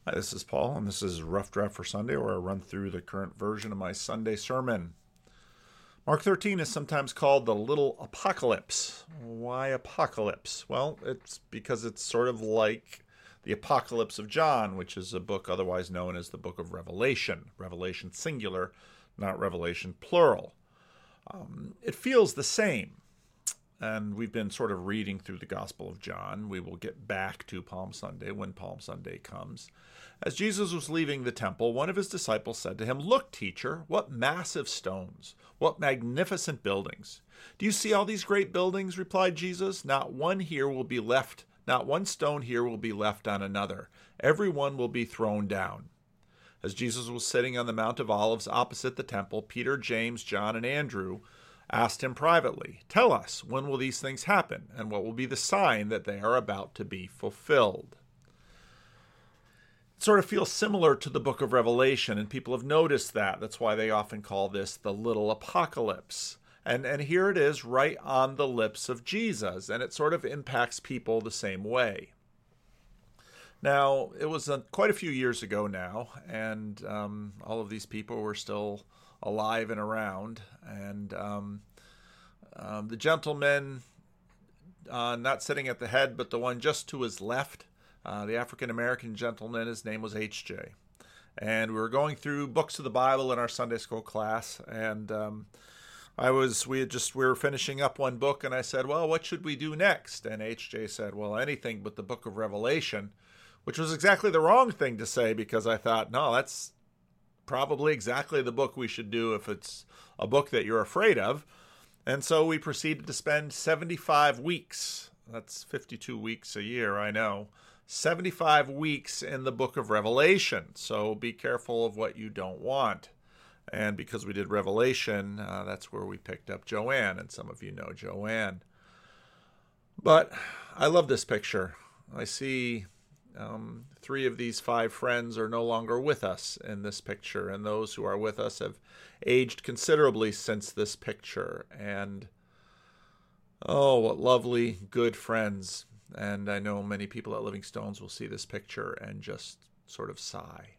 Hi, this is Paul, and this is Rough Draft for Sunday, where I run through the current version of my Sunday sermon. Mark 13 is sometimes called the Little Apocalypse. Why apocalypse? Well, it's because it's sort of like the Apocalypse of John, which is a book otherwise known as the Book of Revelation. Revelation singular, not Revelation plural. It feels the same. And we've been sort of reading through the Gospel of John. We will get back to Palm Sunday when Palm Sunday comes. As Jesus was leaving the temple, one of his disciples said to him, "Look, teacher, what massive stones, what magnificent buildings. Do you see all these great buildings?" replied Jesus. "Not one here will be left, not one stone here will be left on another. Every one will be thrown down." As Jesus was sitting on the Mount of Olives opposite the temple, Peter, James, John, and Andrew asked him privately, "Tell us, when will these things happen, and what will be the sign that they are about to be fulfilled?" It sort of feels similar to the book of Revelation, and people have noticed that. That's why they often call this the little apocalypse. And here it is right on the lips of Jesus, and it sort of impacts people the same way. Now, it was quite a few years ago now, and all of these people were still alive and around. And the gentleman, not sitting at the head, but the one just to his left, the African-American gentleman, his name was H.J. And we were going through books of the Bible in our Sunday school class, and we were finishing up one book, and I said, "Well, what should we do next?" And H.J. said, "Well, anything but the book of Revelation," which was exactly the wrong thing to say, because I thought, no, that's probably exactly the book we should do if it's a book that you're afraid of. And so we proceeded to spend 75 weeks. That's 52 weeks a year, I know. 75 weeks in the book of Revelation. So be careful of what you don't want. And because we did Revelation, that's where we picked up Joanne, and some of you know Joanne. But I love this picture. I see three of these five friends are no longer with us in this picture, and those who are with us have aged considerably since this picture. And oh, what lovely, good friends. And I know many people at Living Stones will see this picture and just sort of sigh.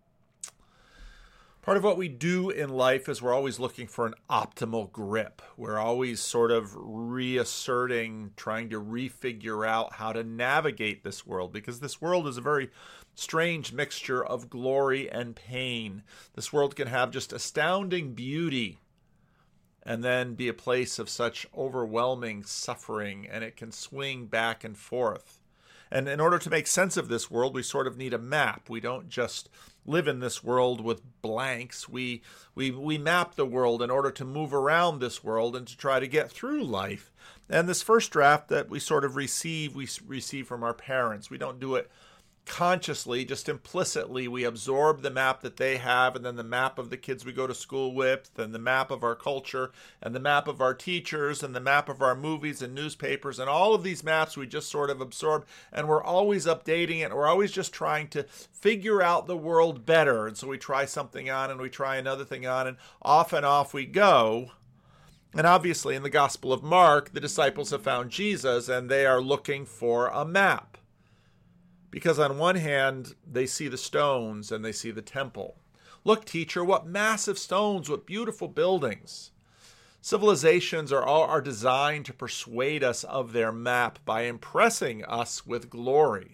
Part of what we do in life is we're always looking for an optimal grip. We're always sort of reasserting, trying to refigure out how to navigate this world, because this world is a very strange mixture of glory and pain. This world can have just astounding beauty and then be a place of such overwhelming suffering, and it can swing back and forth. And in order to make sense of this world, we sort of need a map. We don't just live in this world with blanks. We map the world in order to move around this world and to try to get through life. And this first draft that we sort of receive, we receive from our parents. We don't do it consciously, just implicitly. We absorb the map that they have, and then the map of the kids we go to school with, and the map of our culture, and the map of our teachers, and the map of our movies and newspapers, and all of these maps we just sort of absorb, and we're always updating it. We're always just trying to figure out the world better. And so we try something on, and we try another thing on, and off we go. And obviously in the Gospel of Mark, the disciples have found Jesus, and they are looking for a map. Because on one hand, they see the stones and they see the temple. "Look, teacher, what massive stones, what beautiful buildings." Civilizations are designed to persuade us of their map by impressing us with glory.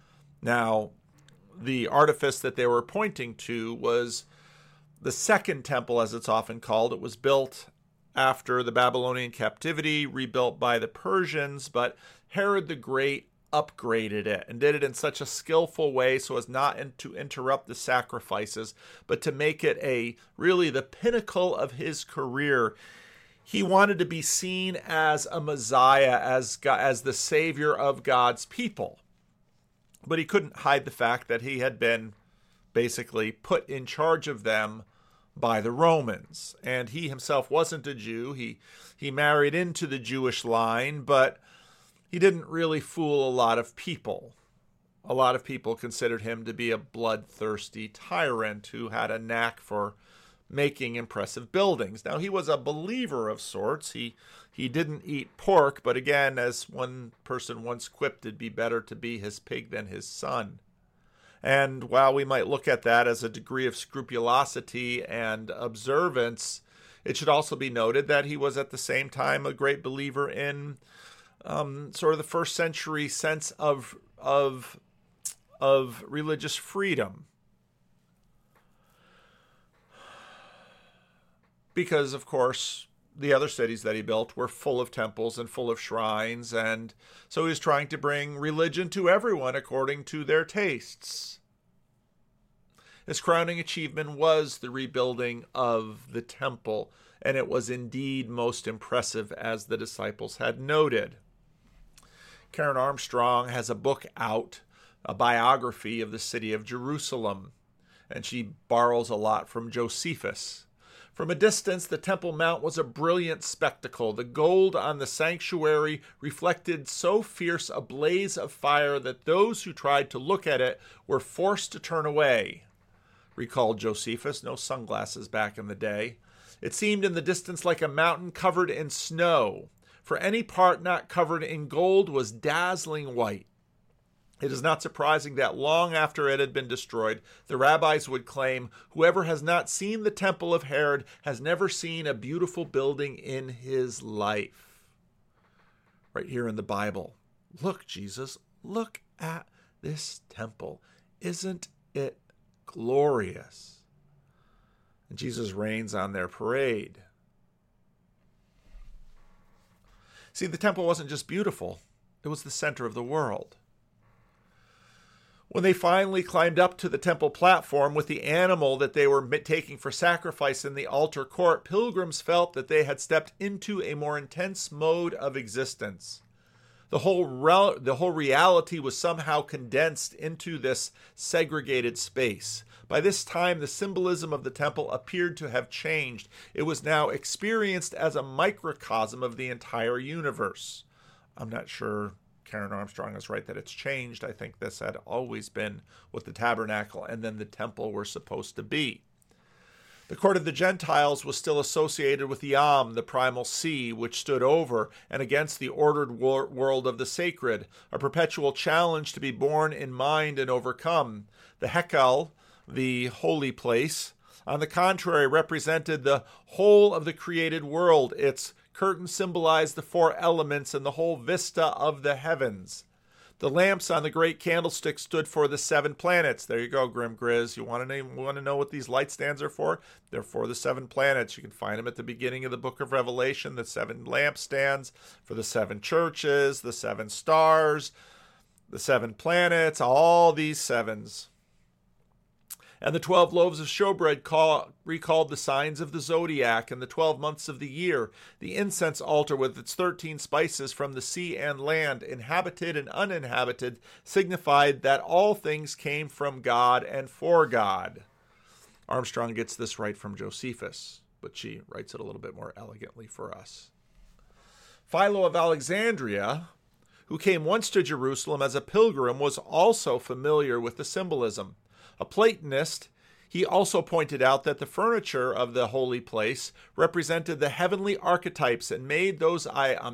Now, the artifice that they were pointing to was the second temple, as it's often called. It was built after the Babylonian captivity, rebuilt by the Persians, but Herod the Great upgraded it and did it in such a skillful way so as not to interrupt the sacrifices, but to make it really the pinnacle of his career. He wanted to be seen as a Messiah, as the savior of God's people. But he couldn't hide the fact that he had been basically put in charge of them by the Romans. And he himself wasn't a Jew. He married into the Jewish line, but he didn't really fool a lot of people. A lot of people considered him to be a bloodthirsty tyrant who had a knack for making impressive buildings. Now, he was a believer of sorts. He didn't eat pork, but again, as one person once quipped, it'd be better to be his pig than his son. And while we might look at that as a degree of scrupulosity and observance, it should also be noted that he was at the same time a great believer in sort of the first century sense of religious freedom. Because, of course, the other cities that he built were full of temples and full of shrines, and so he was trying to bring religion to everyone according to their tastes. His crowning achievement was the rebuilding of the temple, and it was indeed most impressive, as the disciples had noted. Karen Armstrong has a book out, a biography of the city of Jerusalem, and she borrows a lot from Josephus. From a distance, the Temple Mount was a brilliant spectacle. The gold on the sanctuary reflected so fierce a blaze of fire that those who tried to look at it were forced to turn away. Recalled Josephus, no sunglasses back in the day. It seemed in the distance like a mountain covered in snow, for any part not covered in gold was dazzling white. It is not surprising that long after it had been destroyed, the rabbis would claim, "Whoever has not seen the temple of Herod has never seen a beautiful building in his life." Right here in the Bible. Look, Jesus, look at this temple. Isn't it glorious? And Jesus rains on their parade. See, the temple wasn't just beautiful. It was the center of the world. When they finally climbed up to the temple platform with the animal that they were taking for sacrifice in the altar court, pilgrims felt that they had stepped into a more intense mode of existence. The whole reality was somehow condensed into this segregated space. By this time, the symbolism of the temple appeared to have changed. It was now experienced as a microcosm of the entire universe. I'm not sure Karen Armstrong is right that it's changed. I think this had always been what the tabernacle and then the temple were supposed to be. The court of the Gentiles was still associated with Yam, the primal sea, which stood over and against the ordered world of the sacred, a perpetual challenge to be borne in mind and overcome. The Hekel, the holy place, on the contrary, represented the whole of the created world. Its curtain symbolized the four elements and the whole vista of the heavens. The lamps on the great candlestick stood for the 7 planets. There you go, Grim Grizz. You want to know what these light stands are for? They're for the 7 planets. You can find them at the beginning of the book of Revelation, the 7 lampstands for the 7 churches, the 7 stars, the 7 planets, all these sevens. And the 12 loaves of showbread recalled the signs of the zodiac and the 12 months of the year. The incense altar with its 13 spices from the sea and land, inhabited and uninhabited, signified that all things came from God and for God. Armstrong gets this right from Josephus, but she writes it a little bit more elegantly for us. Philo of Alexandria, who came once to Jerusalem as a pilgrim, was also familiar with the symbolism. A Platonist, he also pointed out that the furniture of the holy place represented the heavenly archetypes and made those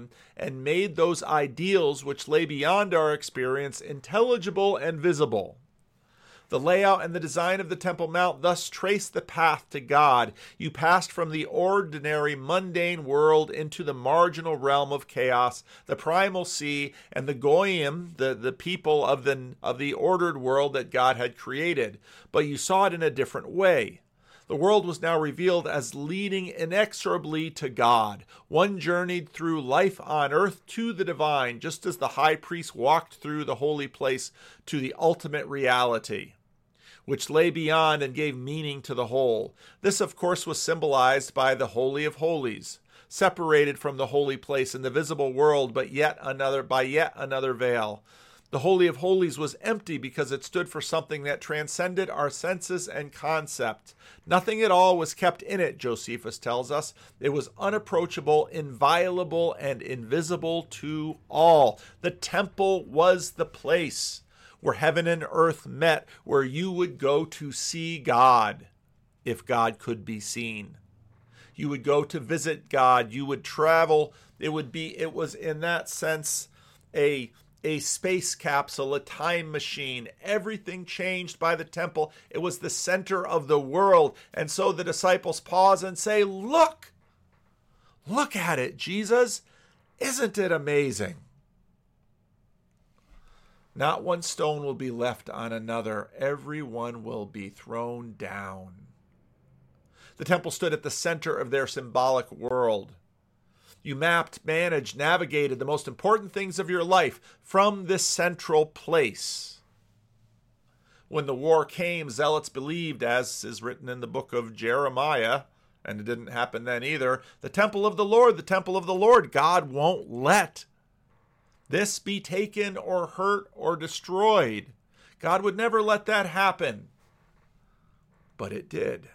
ideals which lay beyond our experience intelligible and visible. The layout and the design of the Temple Mount thus traced the path to God. You passed from the ordinary, mundane world into the marginal realm of chaos, the primal sea, and the goyim, the people of the ordered world that God had created. But you saw it in a different way. The world was now revealed as leading inexorably to God. One journeyed through life on earth to the divine, just as the high priest walked through the holy place to the ultimate reality, which lay beyond and gave meaning to the whole. This, of course, was symbolized by the Holy of Holies, separated from the holy place in the visible world, but yet another veil. The Holy of Holies was empty because it stood for something that transcended our senses and concept. Nothing at all was kept in it, Josephus tells us. It was unapproachable, inviolable, and invisible to all. The temple was the place where heaven and earth met, where you would go to see God, if God could be seen. You would go to visit God. You would travel. It was in that sense a a space capsule, a time machine. Everything changed by the temple. It was the center of the world. And so the disciples pause and say, look at it, Jesus. Isn't it amazing? Not one stone will be left on another. Every one will be thrown down. The temple stood at the center of their symbolic world. You mapped, managed, navigated the most important things of your life from this central place. When the war came, zealots believed, as is written in the book of Jeremiah, and it didn't happen then either, the temple of the Lord, God won't let this be taken or hurt or destroyed. God would never let that happen. But it did.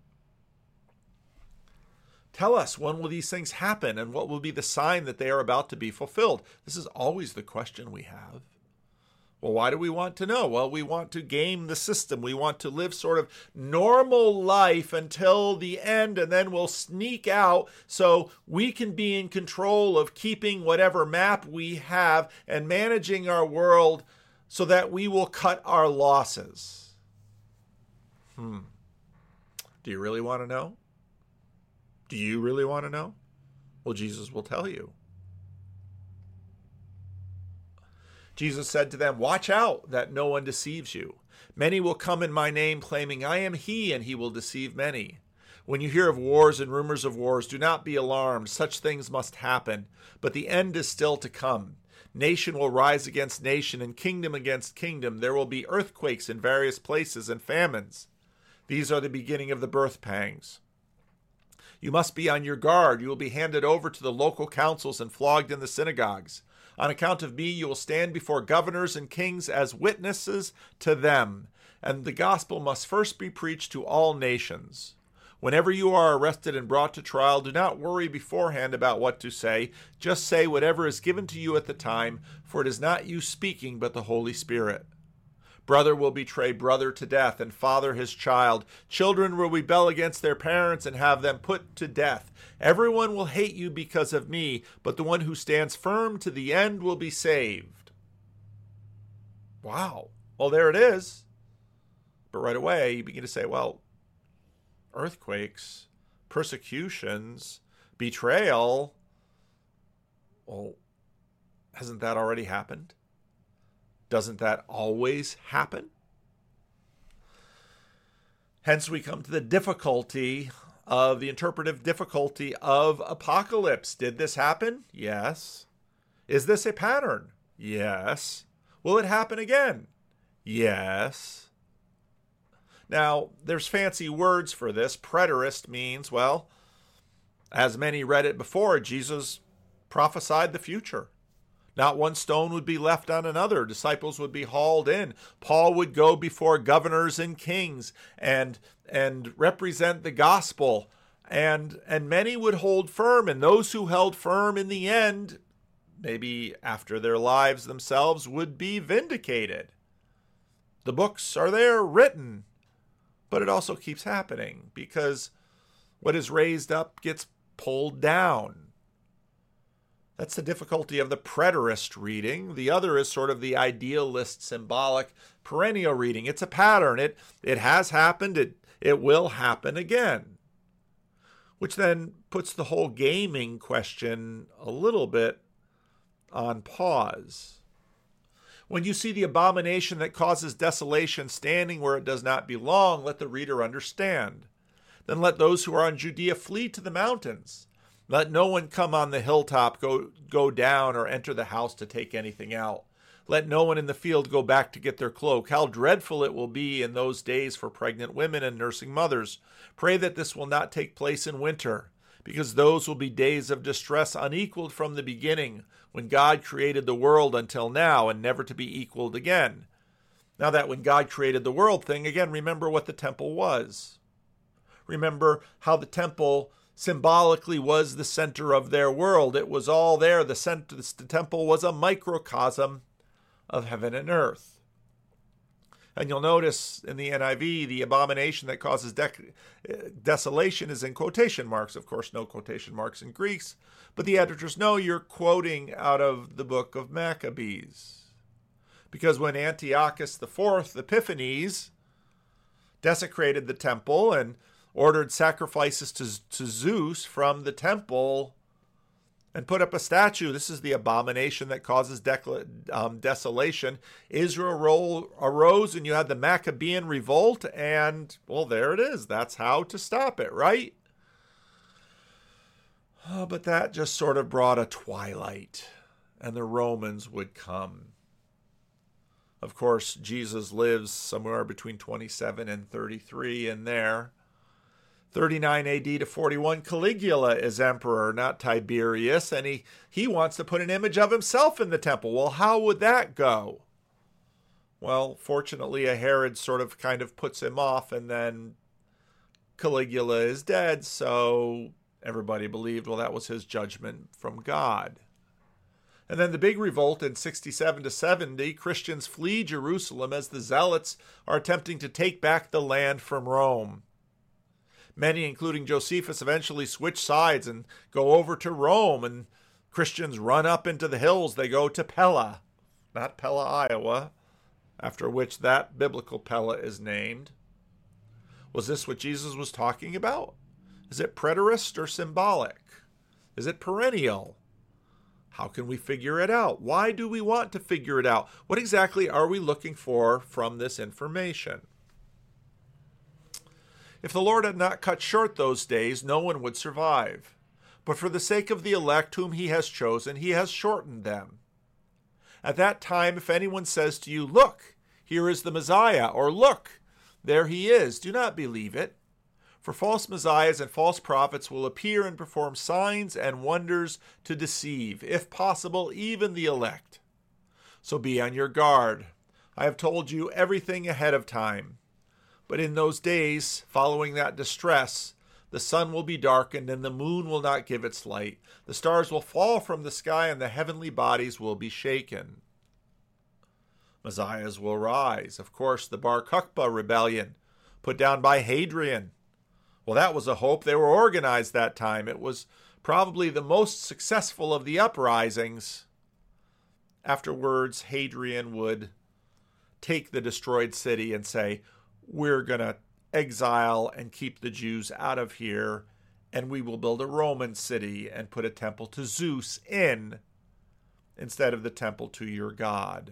Tell us, when will these things happen, and what will be the sign that they are about to be fulfilled? This is always the question we have. Well, why do we want to know? Well, we want to game the system. We want to live sort of normal life until the end, and then we'll sneak out so we can be in control of keeping whatever map we have and managing our world so that we will cut our losses. Do you really want to know? Do you really want to know? Well, Jesus will tell you. Jesus said to them, watch out that no one deceives you. Many will come in my name claiming I am he, and he will deceive many. When you hear of wars and rumors of wars, do not be alarmed. Such things must happen, but the end is still to come. Nation will rise against nation and kingdom against kingdom. There will be earthquakes in various places and famines. These are the beginning of the birth pangs. You must be on your guard. You will be handed over to the local councils and flogged in the synagogues. On account of me, you will stand before governors and kings as witnesses to them. And the gospel must first be preached to all nations. Whenever you are arrested and brought to trial, do not worry beforehand about what to say. Just say whatever is given to you at the time, for it is not you speaking, but the Holy Spirit. Brother will betray brother to death, and father his child. Children will rebel against their parents and have them put to death. Everyone will hate you because of me, but the one who stands firm to the end will be saved. Wow. Well, there it is. But right away, you begin to say, well, earthquakes, persecutions, betrayal. Well, hasn't that already happened? Doesn't that always happen? Hence, we come to the difficulty of the interpretive difficulty of apocalypse. Did this happen? Yes. Is this a pattern? Yes. Will it happen again? Yes. Now, there's fancy words for this. Preterist means, well, as many read it before, Jesus prophesied the future. Not one stone would be left on another. Disciples would be hauled in. Paul would go before governors and kings and represent the gospel. And many would hold firm. And those who held firm in the end, maybe after their lives themselves, would be vindicated. The books are there written. But it also keeps happening because what is raised up gets pulled down. That's the difficulty of the preterist reading. The other is sort of the idealist, symbolic, perennial reading. It's a pattern. It has happened. It will happen again. Which then puts the whole gaming question a little bit on pause. When you see the abomination that causes desolation standing where it does not belong, let the reader understand. Then let those who are on Judea flee to the mountains. Let no one come on the hilltop, go down, or enter the house to take anything out. Let no one in the field go back to get their cloak. How dreadful it will be in those days for pregnant women and nursing mothers. Pray that this will not take place in winter, because those will be days of distress unequaled from the beginning, when God created the world until now, and never to be equaled again. Now that when God created the world thing, again, remember what the temple was. Remember how the temple symbolically was the center of their world. It was all there. The temple was a microcosm of heaven and earth. And you'll notice in the NIV, the abomination that causes desolation is in quotation marks. Of course, no quotation marks in Greeks, but the editors know you're quoting out of the book of Maccabees. Because when Antiochus IV Epiphanes desecrated the temple and ordered sacrifices to Zeus from the temple and put up a statue, this is the abomination that causes desolation. Israel arose and you had the Maccabean revolt, and, well, there it is. That's how to stop it, right? But that just sort of brought a twilight, and the Romans would come. Of course, Jesus lives somewhere between 27 and 33 in there. 39 AD to 41, Caligula is emperor, not Tiberius, and he wants to put an image of himself in the temple. Well, how would that go? Well, fortunately, a Herod sort of kind of puts him off, and then Caligula is dead, so everybody believed, well, that was his judgment from God. And then the big revolt in 67 to 70, Christians flee Jerusalem as the Zealots are attempting to take back the land from Rome. Many, including Josephus, eventually switch sides and go over to Rome, and Christians run up into the hills. They go to Pella, not Pella, Iowa, after which that biblical Pella is named. Was this what Jesus was talking about? Is it preterist or symbolic? Is it perennial? How can we figure it out? Why do we want to figure it out? What exactly are we looking for from this information? If the Lord had not cut short those days, no one would survive. But for the sake of the elect whom he has chosen, he has shortened them. At that time, if anyone says to you, "Look, here is the Messiah," or "Look, there he is," do not believe it. For false messiahs and false prophets will appear and perform signs and wonders to deceive, if possible, even the elect. So be on your guard. I have told you everything ahead of time. But in those days, following that distress, the sun will be darkened and the moon will not give its light. The stars will fall from the sky and the heavenly bodies will be shaken. Messiahs will rise. Of course, the Bar Kokhba rebellion, put down by Hadrian. Well, that was a hope. They were organized that time. It was probably the most successful of the uprisings. Afterwards, Hadrian would take the destroyed city and say, "We're going to exile and keep the Jews out of here, and we will build a Roman city and put a temple to Zeus in instead of the temple to your God."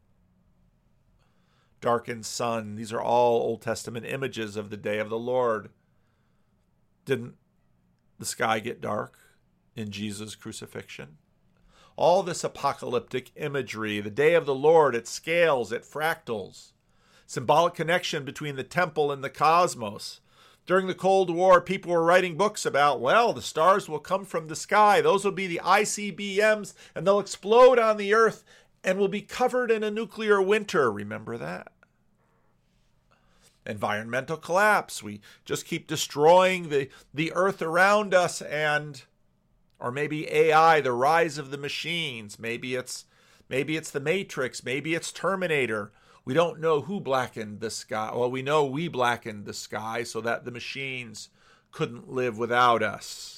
Darkened sun. These are all Old Testament images of the day of the Lord. Didn't the sky get dark in Jesus' crucifixion? All this apocalyptic imagery, the day of the Lord, it scales, it fractals. Symbolic connection between the temple and the cosmos. During the Cold War, people were writing books about, well, the stars will come from the sky. Those will be the ICBMs, and they'll explode on the earth and will be covered in a nuclear winter. Remember that? Environmental collapse. We just keep destroying the earth around us, or maybe AI, the rise of the machines. Maybe it's the Matrix. Maybe it's Terminator. We don't know who blackened the sky. Well, we know we blackened the sky so that the machines couldn't live without us.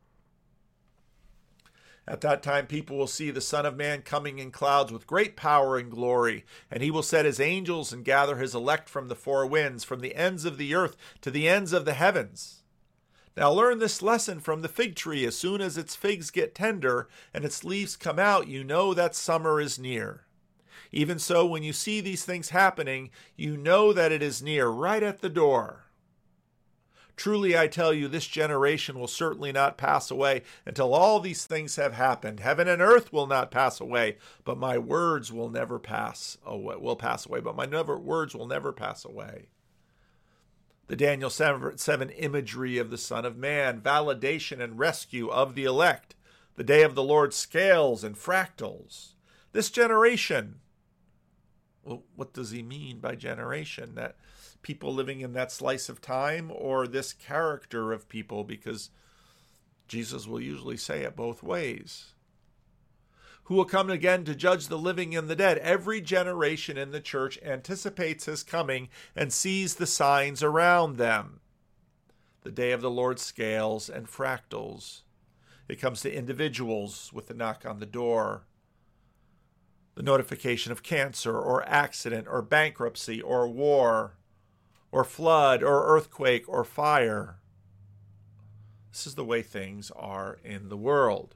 At that time, people will see the Son of Man coming in clouds with great power and glory, and he will set his angels and gather his elect from the four winds, from the ends of the earth to the ends of the heavens. Now learn this lesson from the fig tree. As soon as its figs get tender and its leaves come out, you know that summer is near. Even so, when you see these things happening, you know that it is near, right at the door. Truly, I tell you, this generation will certainly not pass away until all these things have happened. Heaven and earth will not pass away, but my words will never pass away. But my words will never pass away. The Daniel 7 imagery of the Son of Man, validation and rescue of the elect. The day of the Lord, scales and fractals. This generation. Well, what does he mean by generation? That people living in that slice of time, or this character of people? Because Jesus will usually say it both ways. who will come again to judge the living and the dead. Every generation in the church anticipates his coming and sees the signs around them. The day of the Lord scales and fractals. It comes to individuals with the knock on the door, the notification of cancer or accident or bankruptcy or war or flood or earthquake or fire. This is the way things are in the world.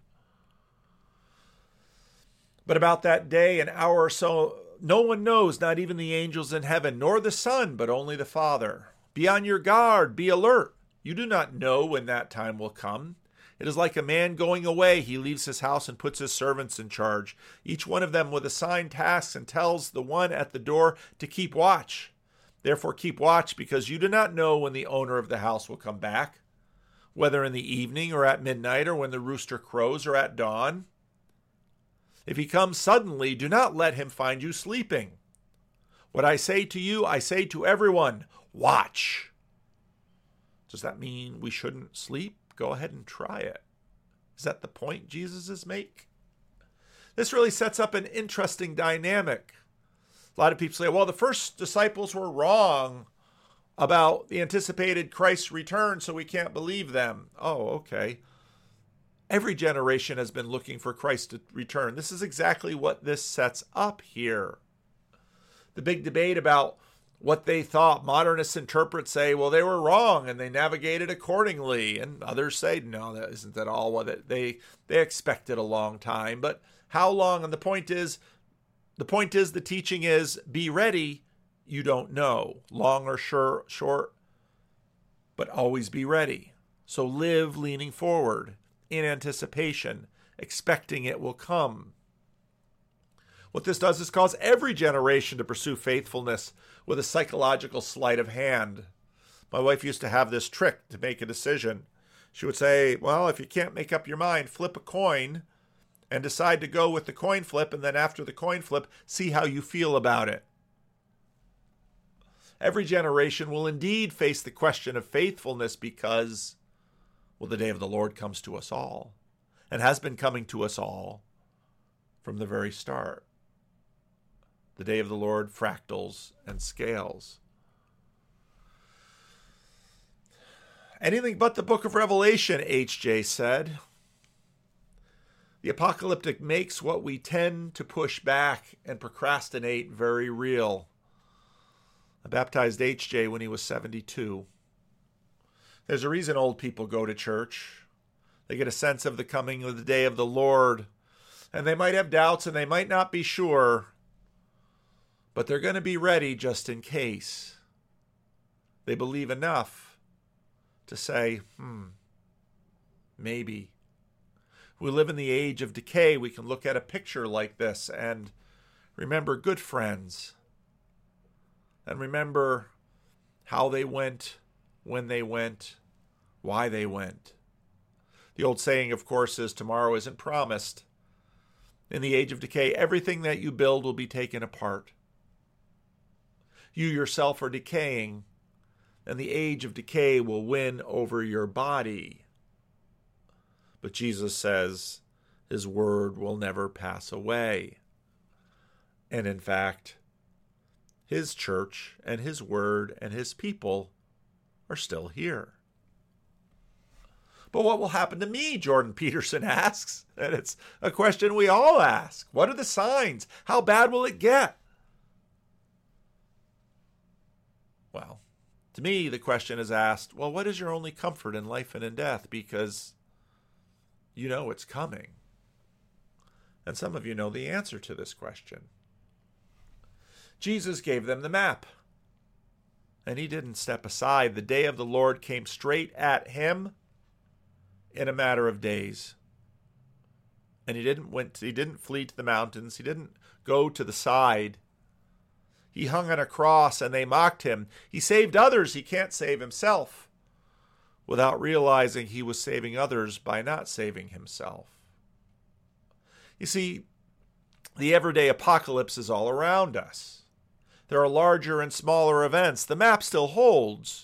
But about that day, an hour or so, no one knows, not even the angels in heaven, nor the Son, but only the Father. Be on your guard, be alert. You do not know when that time will come. It is like a man going away. He leaves his house and puts his servants in charge, each one of them with assigned tasks, and tells the one at the door to keep watch. Therefore keep watch, because you do not know when the owner of the house will come back, whether in the evening or at midnight or when the rooster crows or at dawn. If he comes suddenly, do not let him find you sleeping. What I say to you, I say to everyone, watch. Does that mean we shouldn't sleep? Go ahead and try it. Is that the point Jesus is making? This really sets up an interesting dynamic. A lot of people say, well, the first disciples were wrong about the anticipated Christ's return, so we can't believe them. Oh, okay. Every generation has been looking for Christ to return. This is exactly what this sets up here. The big debate about what they thought, modernists say, well, they were wrong and they navigated accordingly. And others say, no, that isn't at all what they expected a long time. But how long? And the point is, the teaching is, be ready. You don't know, long or short, but always be ready. So live leaning forward, in anticipation, expecting it will come. What this does is cause every generation to pursue faithfulness with a psychological sleight of hand. My wife used to have this trick to make a decision. She would say, well, if you can't make up your mind, flip a coin and decide to go with the coin flip, and then after the coin flip, see how you feel about it. Every generation will indeed face the question of faithfulness because, well, the day of the Lord comes to us all and has been coming to us all from the very start. The day of the Lord, fractals and scales. Anything but the book of Revelation, H.J. said. The apocalyptic makes what we tend to push back and procrastinate very real. I baptized H.J. when he was 72. There's a reason old people go to church. They get a sense of the coming of the day of the Lord. And they might have doubts and they might not be sure, but they're going to be ready just in case. They believe enough to say, maybe. We live in the age of decay. We can look at a picture like this and remember good friends. And remember how they went, when they went, why they went. The old saying, of course, is tomorrow isn't promised. In the age of decay, everything that you build will be taken apart. You yourself are decaying, and the age of decay will win over your body. But Jesus says his word will never pass away. And in fact, his church and his word and his people are still here. But what will happen to me, Jordan Peterson asks? And it's a question we all ask. What are the signs? How bad will it get? Well, to me, the question is asked, well, what is your only comfort in life and in death? Because you know it's coming. And some of you know the answer to this question. Jesus gave them the map. And he didn't step aside. The day of the Lord came straight at him in a matter of days. And he didn't flee to the mountains. He didn't go to the side. He hung on a cross and they mocked him. He saved others. He can't save himself, without realizing he was saving others by not saving himself. You see, the everyday apocalypse is all around us. There are larger and smaller events. The map still holds,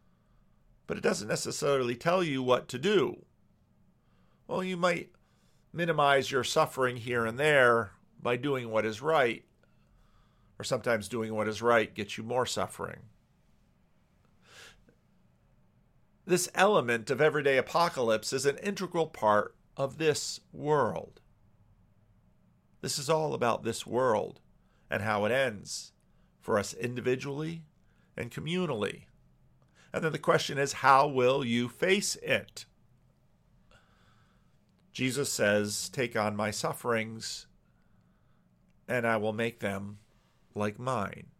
but it doesn't necessarily tell you what to do. Well, you might minimize your suffering here and there by doing what is right, or sometimes doing what is right gets you more suffering. This element of everyday apocalypse is an integral part of this world. This is all about this world and how it ends for us individually and communally. And then the question is, how will you face it? Jesus says, "Take on my sufferings, and I will make them like mine."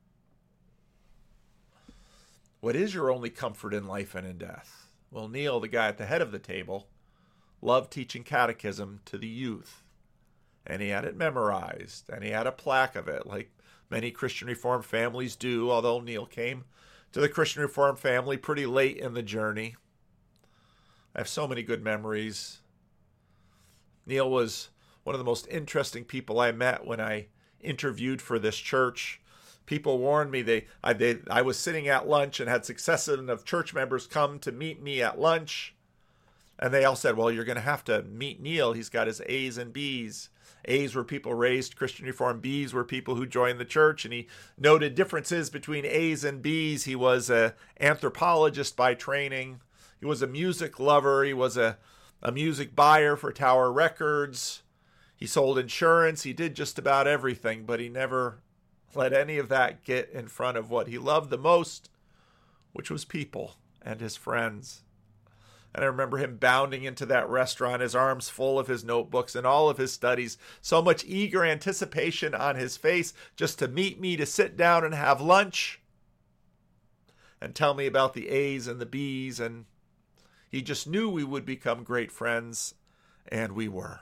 What is your only comfort in life and in death? Well, Neil, the guy at the head of the table, loved teaching catechism to the youth. And he had it memorized, and he had a plaque of it, like many Christian Reformed families do, although Neil came to the Christian Reformed family pretty late in the journey. I have so many good memories. Neil was one of the most interesting people I met when I interviewed for this church. People warned me I was sitting at lunch and had successive church members come to meet me at lunch. And they all said, "Well, you're going to have to meet Neil. He's got his A's and B's." A's were people raised Christian Reformed. B's were people who joined the church. And he noted differences between A's and B's. He was an anthropologist by training. He was a music lover. He was a music buyer for Tower Records. He sold insurance. He did just about everything, but he never let any of that get in front of what he loved the most, which was people and his friends. And I remember him bounding into that restaurant, his arms full of his notebooks and all of his studies, so much eager anticipation on his face just to meet me, to sit down and have lunch and tell me about the A's and the B's. And he just knew we would become great friends, and we were.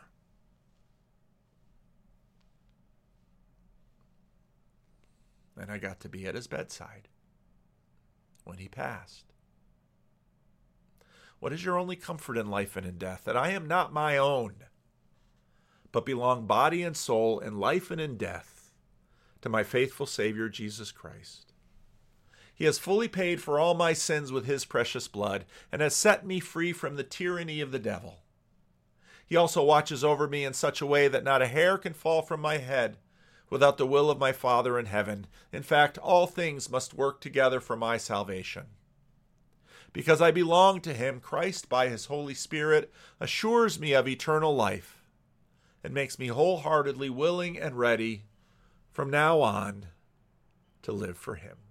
And I got to be at his bedside when he passed. What is your only comfort in life and in death? That I am not my own, but belong body and soul in life and in death to my faithful Savior, Jesus Christ. He has fully paid for all my sins with his precious blood and has set me free from the tyranny of the devil. He also watches over me in such a way that not a hair can fall from my head without the will of my Father in heaven. In fact, all things must work together for my salvation. Because I belong to him, Christ, by his Holy Spirit, assures me of eternal life and makes me wholeheartedly willing and ready from now on to live for him.